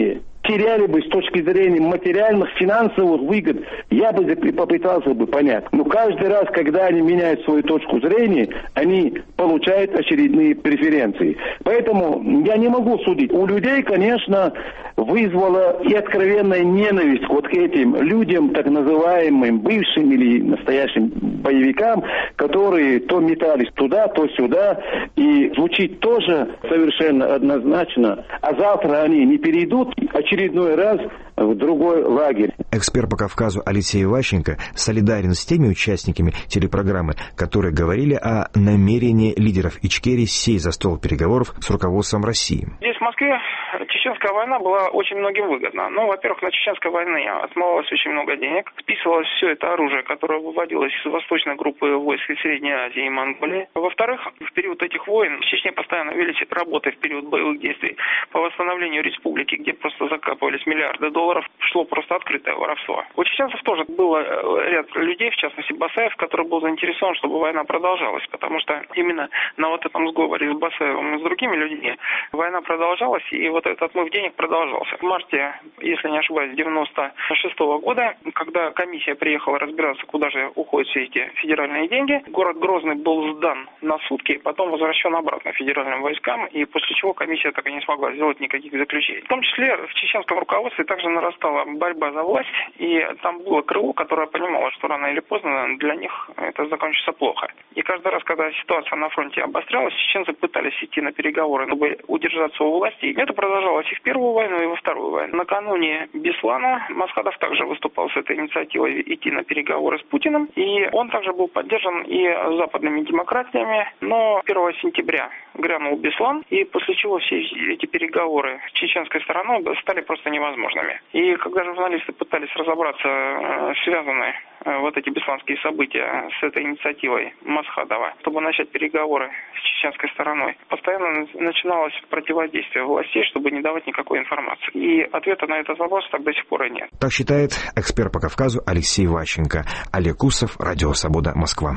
теряли бы с точки зрения материальных, финансовых выгод, я бы попытался бы понять. Но каждый раз, когда они меняют свою точку зрения, они получают очередные преференции. Поэтому я не могу судить. У людей, конечно, вызвала и откровенная ненависть вот к этим людям, так называемым бывшим или настоящим боевикам, которые то метались туда, то сюда, и звучит тоже совершенно однозначно. А завтра они не перейдут очередной раз в другой лагерь. Эксперт по Кавказу Алексей Ващенко солидарен с теми участниками телепрограммы, которые говорили о намерении лидеров Ичкерии сесть за стол переговоров с руководством России. Здесь, в Москве, чеченская война была очень многим выгодна. Ну, во-первых, на чеченской войне отмывалось очень много денег, списывалось все это оружие, которое выводилось из восточной группы войск из Средней Азии и Монголии. Во-вторых, в период этих войн в Чечне постоянно велись работы в период боевых действий по восстановлению республики, где просто закапывались миллиарды долларов, шло просто открытое воровство. У чеченцев тоже было ряд людей, в частности Басаев, который был заинтересован, чтобы война продолжалась, потому что именно на вот этом сговоре с Басаевым и с другими людьми война продолжалась, и вот этот отмыв денег продолжался. В марте, если не ошибаюсь, девяносто шестого года, когда комиссия приехала разбираться, куда же уходят все эти федеральные деньги, город Грозный был сдан на сутки, потом возвращен обратно федеральным войскам, и после чего комиссия так и не смогла сделать никаких заключений. В том числе в чеченском руководстве также нарастала борьба за власть, и там было крыло, которое понимало, что рано или поздно для них это закончится плохо. И каждый раз, когда ситуация на фронте обострялась, чеченцы пытались идти на переговоры, чтобы удержаться у власти. И это продолжалось и в Первую войну, и во Вторую войну. Накануне Беслана Масхадов также выступал с этой инициативой идти на переговоры с Путиным, и он также был поддержан и западными демократиями. Но первого сентября грянул Беслан, и после чего все эти переговоры с чеченской стороной стали просто невозможными. И когда журналисты пытались разобраться, связаны вот эти бесланские события с этой инициативой Масхадова, чтобы начать переговоры с чеченской стороной, постоянно начиналось противодействие властей, чтобы не давать никакой информации. И ответа на этот вопрос так до сих пор и нет. Так считает эксперт по Кавказу Алексей Ващенко. Олег Усов, Радио Свобода, Москва.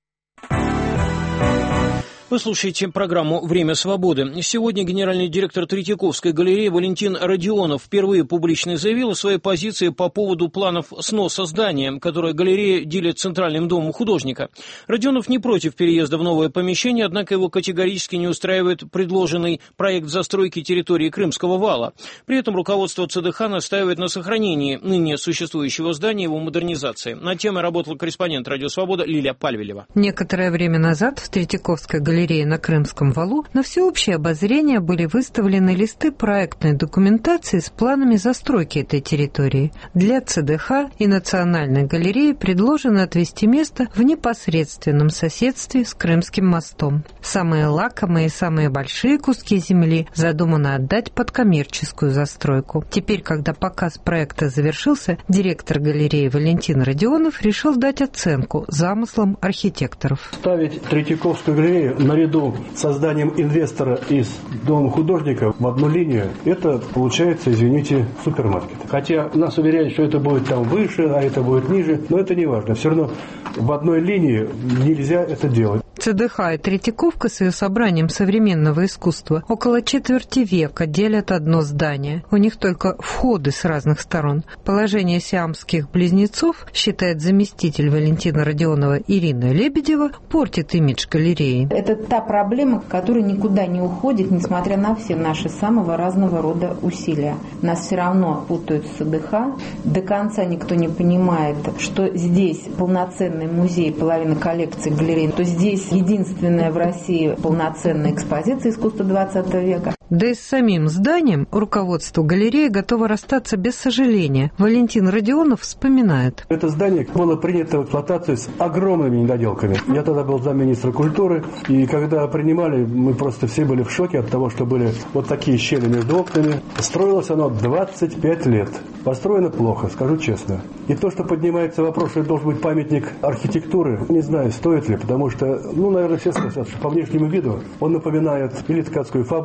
Вы слушаете программу «Время свободы». Сегодня генеральный директор Третьяковской галереи Валентин Родионов впервые публично заявил о своей позиции по поводу планов сноса здания, которое галерея делит с Центральным домом художника. Родионов не против переезда в новое помещение, однако его категорически не устраивает предложенный проект застройки территории Крымского вала. При этом руководство ЦДХ настаивает на сохранении ныне существующего здания и его модернизации. На тему работала корреспондент «Радио Свобода» Лилия Пальвелева. Некоторое время назад в Третьяковской галерее на Крымском валу на всеобщее обозрение были выставлены листы проектной документации с планами застройки этой территории. Для ЦДХ и Национальной галереи предложено отвести место в непосредственном соседстве с Крымским мостом. Самые лакомые и самые большие куски земли задумано отдать под коммерческую застройку. Теперь, когда показ проекта завершился, директор галереи Валентин Родионов решил дать оценку замыслам архитекторов. Ставить Третьяковскую галерею наряду с созданием инвестора из Дома художника в одну линию, это получается, извините, супермаркет. Хотя нас уверяют, что это будет там выше, а это будет ниже, но это не важно. Все равно в одной линии нельзя это делать. ЦДХ и Третьяковка с ее собранием современного искусства около четверти века делят одно здание. У них только входы с разных сторон. Положение сиамских близнецов, считает заместитель Валентина Родионова Ирина Лебедева, портит имидж галереи. Это та проблема, которая никуда не уходит, несмотря на все наши самого разного рода усилия. Нас все равно путают с ЦДХ. До конца никто не понимает, что здесь полноценный музей, половина коллекции галереи, то здесь единственная в России полноценная экспозиция искусства двадцатого века. Да и с самим зданием руководство галереи готово расстаться без сожаления. Валентин Родионов вспоминает. Это здание было принято в эксплуатацию с огромными недоделками. Я тогда был замминистра культуры, и когда принимали, мы просто все были в шоке от того, что были вот такие щели между окнами. Строилось оно двадцать пять лет. Построено плохо, скажу честно. И то, что поднимается вопрос, что это должен быть памятник архитектуры, не знаю, стоит ли, потому что, ну, наверное, все скажут, что по внешнему виду он напоминает или ткацкую фабрику,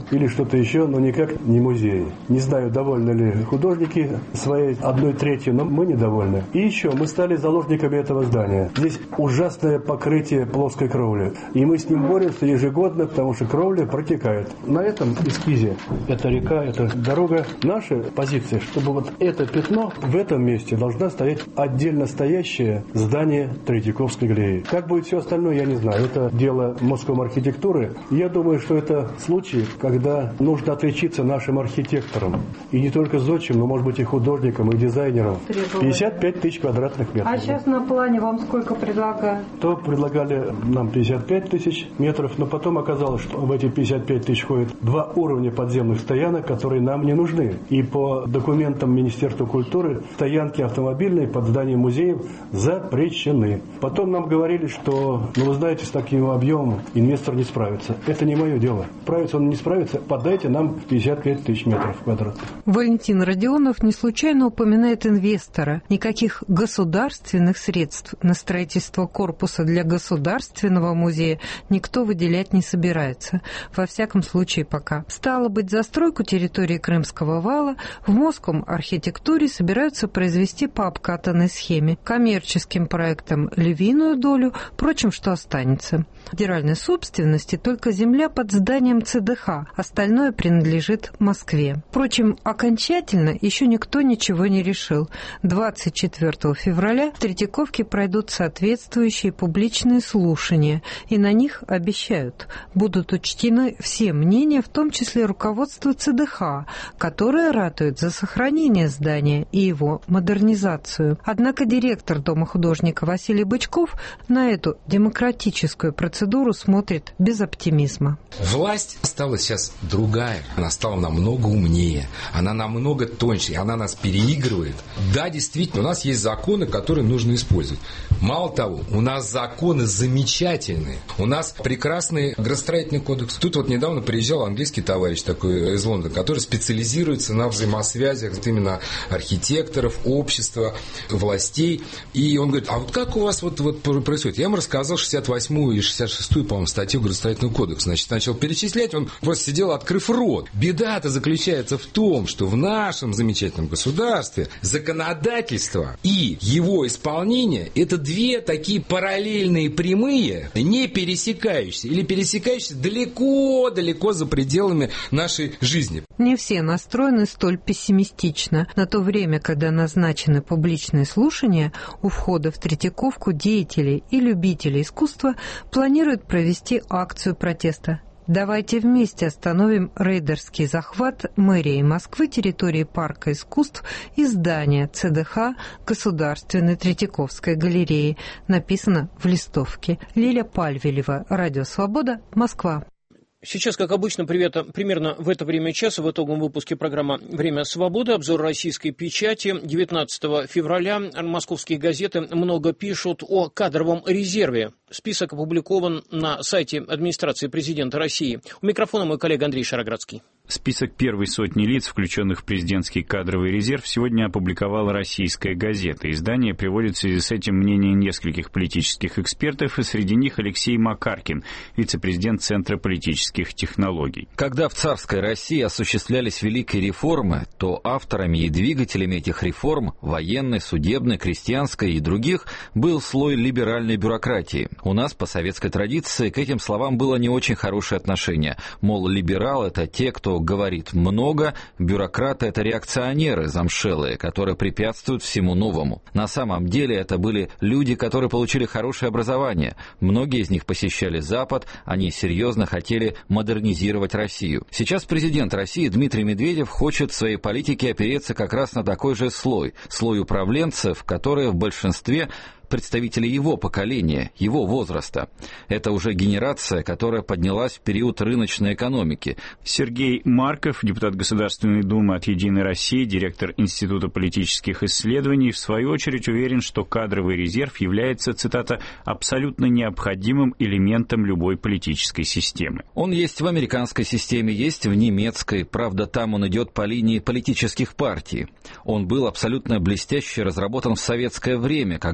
или что-то еще, но никак не музей. Не знаю, довольны ли художники своей одной третью, но мы недовольны. И еще мы стали заложниками этого здания. Здесь ужасное покрытие плоской кровли. И мы с ним боремся ежегодно, потому что кровля протекает. На этом эскизе, это река, это дорога, наша позиция, чтобы вот это пятно в этом месте должна стоять отдельно стоящее здание Третьяковской галереи. Как будет все остальное, я не знаю. Это дело Моском архитектуры. Я думаю, что это случай, когда нужно отличиться нашим архитекторам. И не только зодчим, но, может быть, и художникам, и дизайнерам. пятьдесят пять тысяч квадратных метров. А сейчас на плане вам сколько предлагают? То предлагали нам пятьдесят пять тысяч метров, но потом оказалось, что в эти пятьдесят пять тысяч входят два уровня подземных стоянок, которые нам не нужны. И по документам Министерства культуры стоянки автомобильные под зданием музеев запрещены. Потом нам говорили, что, ну вы знаете, с таким объемом инвестор не справится. Это не мое дело. Справится он, не справится, подайте нам пятьдесят пять тысяч метров квадратных. Валентин Родионов не случайно упоминает инвестора. Никаких государственных средств на строительство корпуса для государственного музея никто выделять не собирается. Во всяком случае, пока. Стало быть, застройку территории Крымского вала в Московом архитектуре собираются произвести по обкатанной схеме. Коммерческим проектам львиную долю, впрочем, что останется. В федеральной собственности только земля под зданием ЦДХ, остальное принадлежит Москве. Впрочем, окончательно еще никто ничего не решил. двадцать четвёртого февраля в Третьяковке пройдут соответствующие публичные слушания, и на них, обещают, будут учтены все мнения, в том числе руководства ЦДХ, которое ратует за сохранение здания и его модернизацию. Однако директор Дома художника Василий Бычков на эту демократическую процедуру смотрит без оптимизма. Власть стала сейчас другая, она стала намного умнее, она намного тоньше, она нас переигрывает. Да, действительно, у нас есть законы, которые нужно использовать. Мало того, у нас законы замечательные, у нас прекрасный градостроительный кодекс. Тут вот недавно приезжал английский товарищ такой из Лондона, который специализируется на взаимосвязях вот именно архитекторов, общества, властей. И он говорит, а вот как у вас вот, вот происходит? Я ему рассказал шестьдесят восьмую и шестьдесят шестую, по-моему, статью градостроительного кодекса. Значит, начал перечислять, он просто сидел, открыв рот. Беда-то заключается в том, что в нашем замечательном государстве законодательство и его исполнение – это две такие параллельные прямые, не пересекающиеся или пересекающиеся далеко-далеко за пределами нашей жизни. Не все настроены столь пессимистично. На то время, когда назначены публичные слушания, у входа в Третьяковку деятели и любители искусства планируют провести акцию протеста. Давайте вместе остановим рейдерский захват мэрии Москвы территории Парка искусств и здания ЦДХ Государственной Третьяковской галереи. Написано в листовке. Лиля Пальвелева, Радио Свобода, Москва. Сейчас, как обычно, привет, примерно в это время часа в итоговом выпуске программы «Время свободы». Обзор российской печати. девятнадцатого февраля московские газеты много пишут о кадровом резерве. Список опубликован на сайте администрации президента России. У микрофона мой коллега Андрей Шароградский. Список первой сотни лиц, включенных в президентский кадровый резерв, сегодня опубликовала «Российская газета». Издание приводит в связи с этим мнение нескольких политических экспертов, и среди них Алексей Макаркин, вице-президент Центра политических технологий. Когда в царской России осуществлялись великие реформы, то авторами и двигателями этих реформ, военной, судебной, крестьянской и других, был слой либеральной бюрократии. У нас, по советской традиции, к этим словам было не очень хорошее отношение. Мол, либерал — это те, кто говорит много, бюрократы — это реакционеры замшелые, которые препятствуют всему новому. На самом деле это были люди, которые получили хорошее образование. Многие из них посещали Запад, они серьезно хотели модернизировать Россию. Сейчас президент России Дмитрий Медведев хочет в своей политике опереться как раз на такой же слой, слой управленцев, которые в большинстве представители его поколения, его возраста. Это уже генерация, которая поднялась в период рыночной экономики. Сергей Марков, депутат Государственной Думы от «Единой России», директор Института политических исследований, в свою очередь уверен, что кадровый резерв является, цитата, «абсолютно необходимым элементом любой политической системы». Он есть в американской системе, есть в немецкой, правда, там он идет по линии политических партий. Он был абсолютно блестяще разработан в советское время, когда на каждом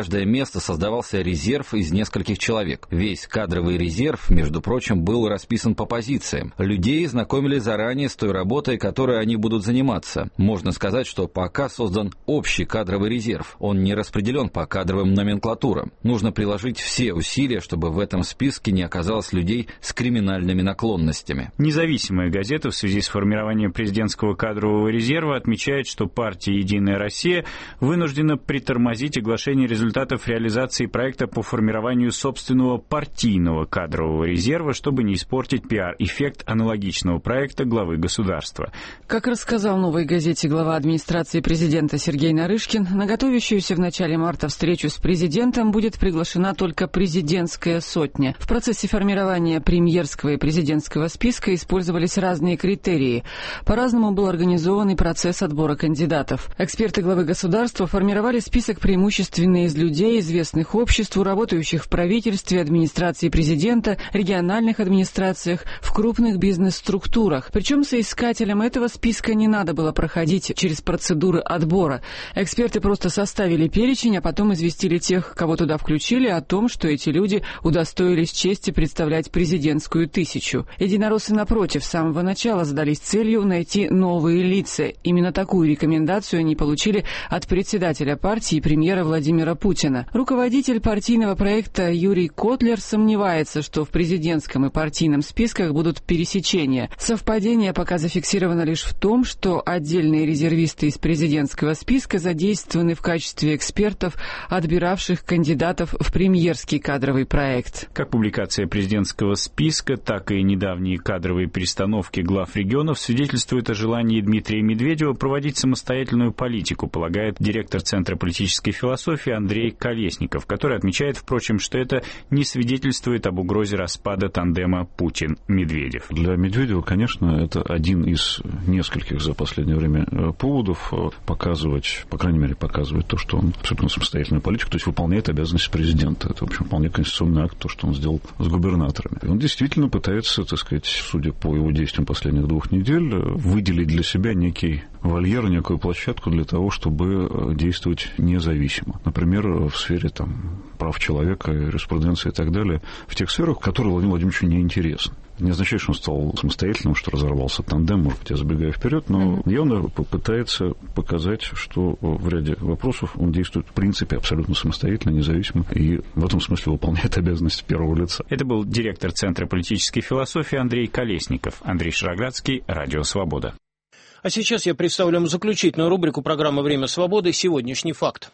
каждое место создавался резерв из нескольких человек. Весь кадровый резерв, между прочим, был расписан по позициям. Людей знакомили заранее с той работой, которой они будут заниматься. Можно сказать, что пока создан общий кадровый резерв. Он не распределен по кадровым номенклатурам. Нужно приложить все усилия, чтобы в этом списке не оказалось людей с криминальными наклонностями. Независимая газета в связи с формированием президентского кадрового резерва отмечает, что партия «Единая Россия» вынуждена притормозить оглашение результатов реализации проекта по формированию собственного партийного кадрового резерва, чтобы не испортить пиар-эффект аналогичного проекта главы государства. Как рассказал «Новой газете» глава администрации президента Сергей Нарышкин, на готовящуюся в начале марта встречу с президентом будет приглашена только президентская сотня. В процессе формирования премьерского и президентского списка использовались разные критерии. По-разному был организован и процесс отбора кандидатов. Эксперты главы государства формировали список преимущественно из людей, известных обществу, работающих в правительстве, администрации президента, региональных администрациях, в крупных бизнес-структурах. Причем соискателям этого списка не надо было проходить через процедуры отбора. Эксперты просто составили перечень, а потом известили тех, кого туда включили, о том, что эти люди удостоились чести представлять президентскую тысячу. Единороссы, напротив, с самого начала задались целью найти новые лица. Именно такую рекомендацию они получили от председателя партии и премьера Владимира Путина. Руководитель партийного проекта Юрий Котлер сомневается, что в президентском и партийном списках будут пересечения. Совпадение пока зафиксировано лишь в том, что отдельные резервисты из президентского списка задействованы в качестве экспертов, отбиравших кандидатов в премьерский кадровый проект. Как публикация президентского списка, так и недавние кадровые перестановки глав регионов свидетельствуют о желании Дмитрия Медведева проводить самостоятельную политику, полагает директор Центра политической философии Андрей Колесников, который отмечает, впрочем, что это не свидетельствует об угрозе распада тандема Путин-Медведев. Для Медведева, конечно, это один из нескольких за последнее время поводов показывать, по крайней мере, показывать то, что он абсолютно самостоятельную политику, то есть выполняет обязанности президента. Это, в общем, вполне конституционный акт, то, что он сделал с губернаторами. И он действительно пытается, так сказать, судя по его действиям последних двух недель, выделить для себя некий вольер, некую площадку для того, чтобы действовать независимо. Например, в сфере там, прав человека, юриспруденции и так далее, в тех сферах, которые Владимиру Владимировичу не интересны. Не означает, что он стал самостоятельным, что разорвался тандем, может быть, я забегаю вперед, но mm-hmm. явно попытается показать, что в ряде вопросов он действует в принципе абсолютно самостоятельно, независимо, и в этом смысле выполняет обязанности первого лица. Это был директор Центра политической философии Андрей Колесников. Андрей Шароградский, Радио Свобода. А сейчас я представлю вам заключительную рубрику программы «Время свободы. Сегодняшний факт».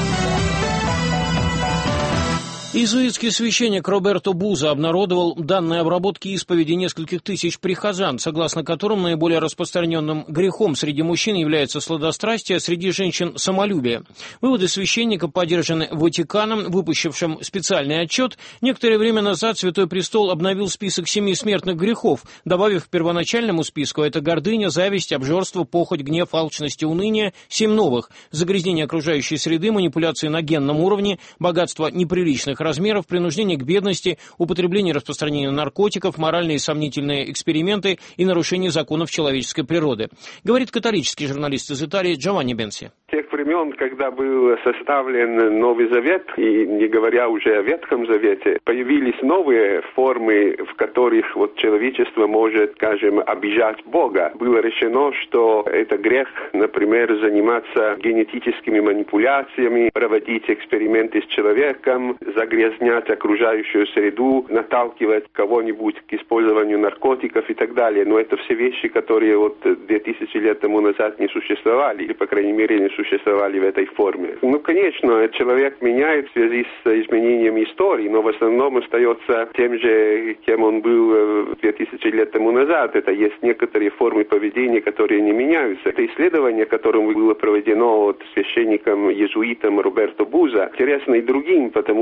Иезуитский священник Роберто Буза обнародовал данные обработки исповеди нескольких тысяч прихожан, согласно которым наиболее распространенным грехом среди мужчин является сладострастие, а среди женщин – самолюбие. Выводы священника поддержаны Ватиканом, выпустившим специальный отчет. Некоторое время назад Святой Престол обновил список семи смертных грехов, добавив к первоначальному списку – это гордыня, зависть, обжорство, похоть, гнев, алчность и уныние – семь новых – загрязнение окружающей среды, манипуляции на генном уровне, богатство неприличных размеров, принуждение к бедности, употребление и распространение наркотиков, моральные и сомнительные эксперименты и нарушение законов человеческой природы. Говорит католический журналист из Италии Джованни Бенси. С тех времен, когда был составлен Новый Завет, и не говоря уже о Ветхом Завете, появились новые формы, в которых вот человечество может, скажем, обижать Бога. Было решено, что это грех, например, заниматься генетическими манипуляциями, проводить эксперименты с человеком, загрязнять окружающую среду, наталкивать кого-нибудь к использованию наркотиков и так далее. Но это все вещи, которые вот две тысячи лет тому назад не существовали, или, по крайней мере, не существовали в этой форме. Ну, конечно, человек меняет в связи с изменением истории, но в основном остается тем же, кем он был две тысячи лет тому назад. Это есть некоторые формы поведения, которые не меняются. Это исследование, которым было проведено вот священником-иезуитом Роберто Буза, интересно и другим, потому что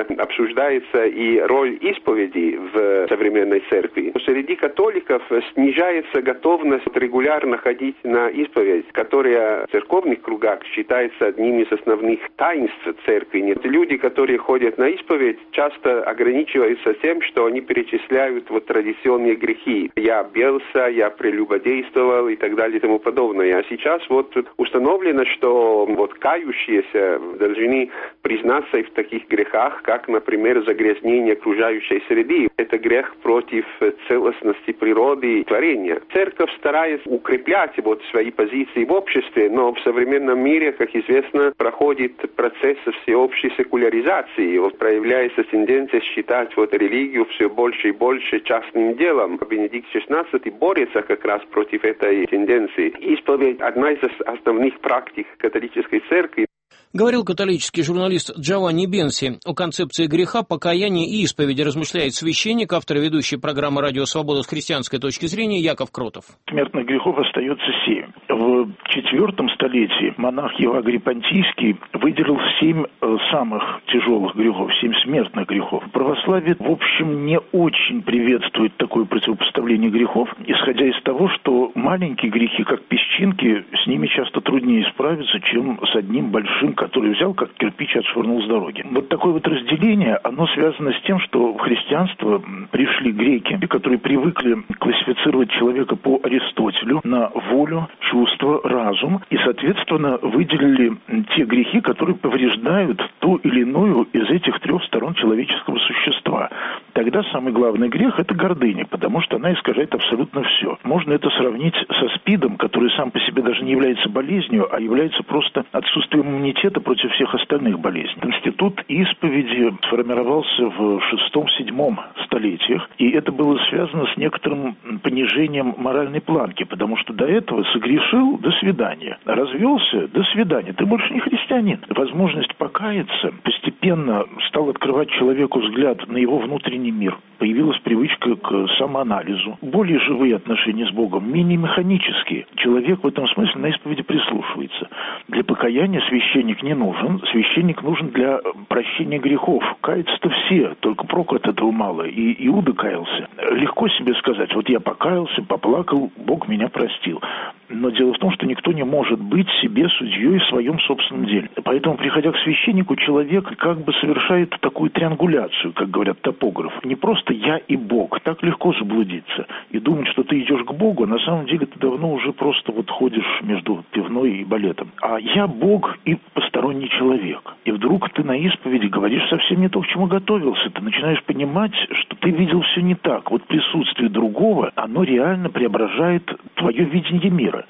обсуждается и роль исповеди в современной церкви. Среди католиков снижается готовность регулярно ходить на исповедь, которая в церковных кругах считается одним из основных таинств церкви. Люди, которые ходят на исповедь, часто ограничиваются тем, что они перечисляют вот традиционные грехи. Я бился, я прелюбодействовал и так далее и тому подобное. А сейчас вот установлено, что вот кающиеся должны признаться и в таких грехах, как, например, загрязнение окружающей среды. Это грех против целостности природы и творения. Церковь старается укреплять вот свои позиции в обществе, но в современном мире, как известно, проходит процесс всеобщей секуляризации. Вот проявляется тенденция считать вот религию все больше и больше частным делом. Бенедикт шестнадцатый борется как раз против этой тенденции. Исповедь – одна из основных практик католической церкви. Говорил католический журналист Джованни Бенси. О концепции греха, покаяния и исповеди размышляет священник, автор и ведущий программы «Радио Свобода» с христианской точки зрения Яков Кротов. Смертных грехов остается семь. В четвертом столетии монах Евагрий Понтийский выделил семь самых тяжелых грехов, семь смертных грехов. Православие, в общем, не очень приветствует такое противопоставление грехов, исходя из того, что маленькие грехи, как песчинки, с ними часто труднее справиться, чем с одним большим, который взял, как кирпич, отшвырнул с дороги. Вот такое вот разделение, оно связано с тем, что в христианство пришли греки, которые привыкли классифицировать человека по Аристотелю на волю, чувство, разум, и, соответственно, выделили те грехи, которые повреждают ту или иную из этих трех сторон человеческого существа. Тогда самый главный грех – это гордыня, потому что она искажает абсолютно все. Можно это сравнить со СПИДом, который сам по себе даже не является болезнью, а является просто отсутствием иммунитета против всех остальных болезней. Институт исповеди сформировался в шестом-седьмом столетиях, и это было связано с некоторым понижением моральной планки, потому что до этого согрешил – до свидания, развелся – до свидания, ты больше не христианин. Возможность покаяться постепенно стала открывать человеку взгляд на его внутренний мир. Появилась привычка к самоанализу, более живые отношения с Богом, менее механические. Человек в этом смысле на исповеди прислушивается. Для покаяния священник не нужен, священник нужен для прощения грехов. Каются-то все, только проку от этого мало. И Иуда каялся. Легко себе сказать, вот я покаялся, поплакал, Бог меня простил. Но дело в том, что никто не может быть себе судьей в своем собственном деле. Поэтому, приходя к священнику, человек как бы совершает такую триангуляцию, как говорят топографы. Не просто я и Бог. Так легко заблудиться и думать, что ты идешь к Богу, а на самом деле ты давно уже просто вот ходишь между пивной и балетом. А я Бог и посторонний человек. И вдруг ты на исповеди говоришь совсем не то, к чему готовился. Ты начинаешь понимать, что ты видел все не так. Вот присутствие другого, оно реально преображает твое видение мира.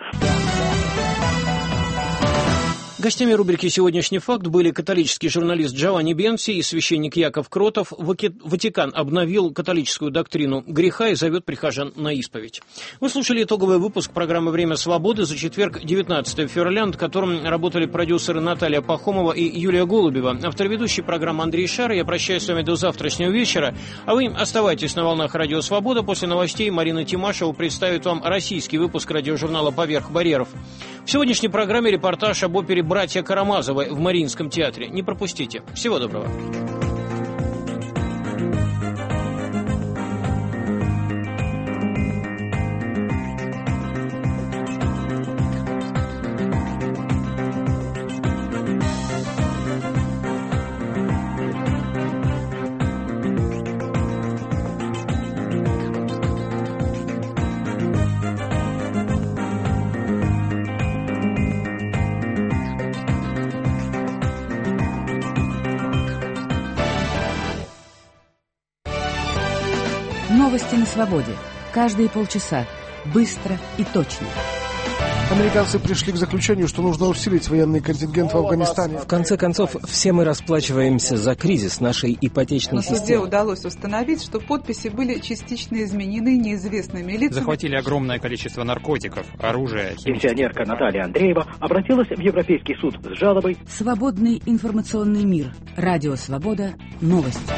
Гостями рубрики «Сегодняшний факт» были католический журналист Джованни Бенси и священник Яков Кротов. Ватикан обновил католическую доктрину греха и зовет прихожан на исповедь. Вы слушали итоговый выпуск программы «Время свободы» за четверг, девятнадцатого февраля, над которым работали продюсеры Наталья Пахомова и Юлия Голубева. Автор ведущий программы Андрей Шар. Я прощаюсь с вами до завтрашнего вечера. А вы оставайтесь на волнах «Радио Свобода». После новостей Марина Тимашева представит вам российский выпуск радиожурнала «Поверх барьеров». В сегодняшней программе репортаж об опере «Братья Карамазовы» в Мариинском театре. Не пропустите. Всего доброго. Новости на свободе. Каждые полчаса. Быстро и точно. Американцы пришли к заключению, что нужно усилить военный контингент в Афганистане. В конце концов, все мы расплачиваемся за кризис нашей ипотечной На системы. На суде удалось установить, что подписи были частично изменены неизвестными лицами. Захватили огромное количество наркотиков, оружия, химических... Пенсионерка Наталья Андреева обратилась в Европейский суд с жалобой. Свободный информационный мир. Радио Свобода. Новости.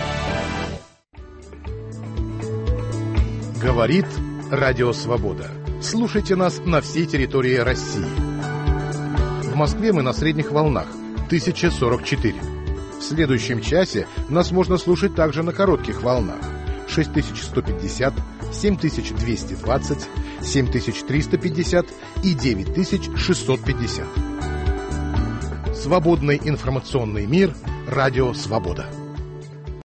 Говорит Радио Свобода. Слушайте нас на всей территории России. В Москве мы на средних волнах тысяча сорок четыре. В следующем часе нас можно слушать также на коротких волнах. шесть тысяч сто пятьдесят, семь тысяч двести двадцать, семь тысяч триста пятьдесят и девять тысяч шестьсот пятьдесят. Свободный информационный мир. Радио «Свобода».